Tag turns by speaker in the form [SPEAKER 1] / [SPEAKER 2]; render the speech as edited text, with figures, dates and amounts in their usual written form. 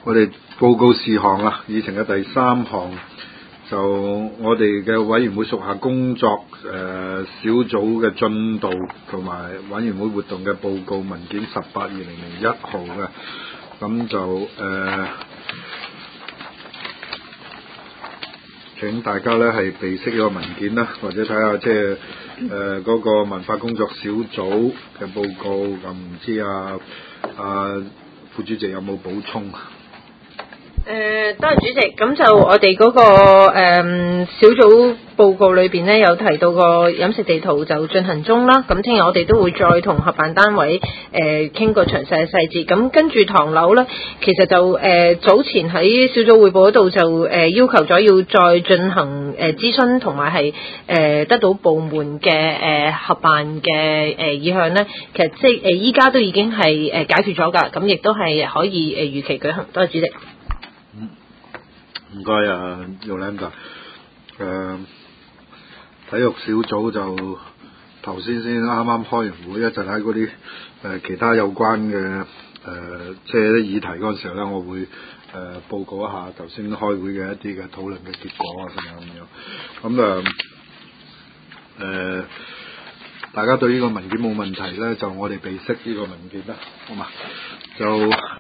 [SPEAKER 1] 我哋報告事項啊，議程嘅第3項就我哋嘅委員會屬下工作小組嘅進度同埋委員會活動嘅報告文件18/2001號嘅，咁就請大家咧係備悉呢個文件啦，或者睇下即係嗰個文化工作小組嘅報告，咁唔知副主席有冇補充？
[SPEAKER 2] 多謝主席。咁就我哋嗰個小組報告裏邊咧，有提到個飲食地圖就進行中啦。咁聽日我哋都會再同合辦單位傾個詳細嘅細節。咁跟住唐樓咧，其實就早前喺小組彙報嗰度就要求咗要再進行諮詢，同埋係得到部門嘅合辦嘅意向咧。其實即係依家都已經係解決咗㗎，咁亦都係可以如期舉行。多謝主席。
[SPEAKER 1] 唔該Yolanda。體育小組就頭先啱啱開完會，一陣喺嗰啲其他有關嘅即係啲議題嗰陣時候咧，我會報告一下頭先開會嘅一啲嘅討論嘅結果啊，咁樣。咁大家對呢個文件冇問題咧，就我哋備悉呢個文件啦，好嘛？就